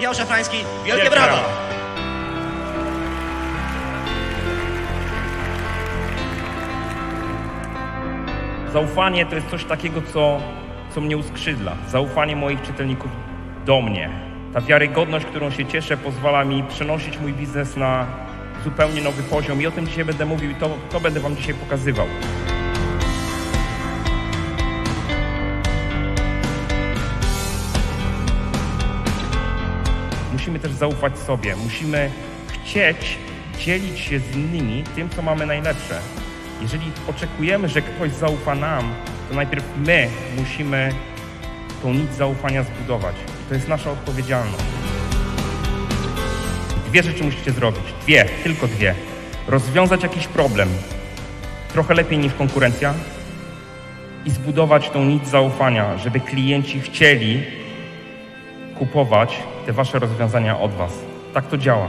Michał Szafrański, wielkie brawa! Zaufanie to jest coś takiego, co mnie uskrzydla. Zaufanie moich czytelników do mnie. Ta wiarygodność, którą się cieszę, pozwala mi przenosić mój biznes na zupełnie nowy poziom i o tym dzisiaj będę mówił i to będę wam dzisiaj pokazywał. Musimy też zaufać sobie. Musimy chcieć dzielić się z innymi tym, co mamy najlepsze. Jeżeli oczekujemy, że ktoś zaufa nam, to najpierw my musimy tą nić zaufania zbudować. I to jest nasza odpowiedzialność. 2 rzeczy musicie zrobić. 2, tylko 2. Rozwiązać jakiś problem trochę lepiej niż konkurencja i zbudować tą nić zaufania, żeby klienci chcieli kupować te wasze rozwiązania od was. Tak to działa.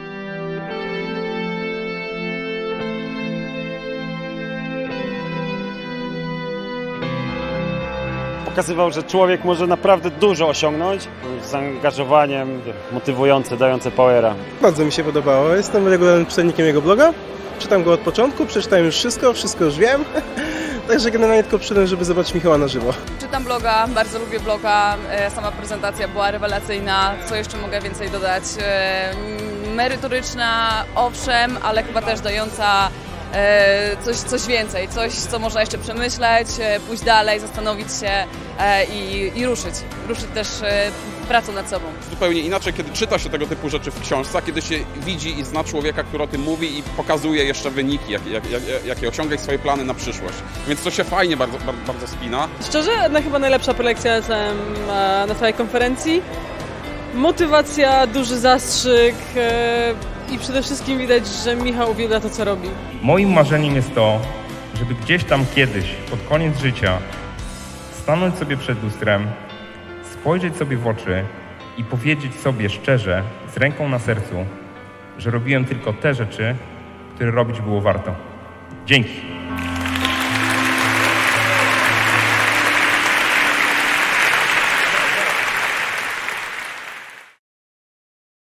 Pokazywał, że człowiek może naprawdę dużo osiągnąć z zaangażowaniem, motywujące, dające powera. Bardzo mi się podobało. Jestem regularnym czytelnikiem jego bloga. Czytam go od początku, przeczytałem już wszystko już wiem. Także generalnie tylko przyszedłem, żeby zobaczyć Michała na żywo. Czytam bloga, bardzo lubię bloga. Sama prezentacja była rewelacyjna. Co jeszcze mogę więcej dodać? Merytoryczna, owszem, ale chyba też dająca coś więcej, coś, co można jeszcze przemyśleć, pójść dalej, zastanowić się i ruszyć. Ruszyć też pracą nad sobą. Zupełnie inaczej, kiedy czyta się tego typu rzeczy w książce, kiedy się widzi i zna człowieka, który o tym mówi i pokazuje jeszcze wyniki, jakie osiąga i swoje plany na przyszłość. Więc to się fajnie bardzo spina. Szczerze, chyba najlepsza prelekcja na całej konferencji. Motywacja, duży zastrzyk i przede wszystkim widać, że Michał uwielbia to, co robi. Moim marzeniem jest to, żeby gdzieś tam kiedyś, pod koniec życia, stanąć sobie przed lustrem, spojrzeć sobie w oczy i powiedzieć sobie szczerze, z ręką na sercu, że robiłem tylko te rzeczy, które robić było warto. Dzięki.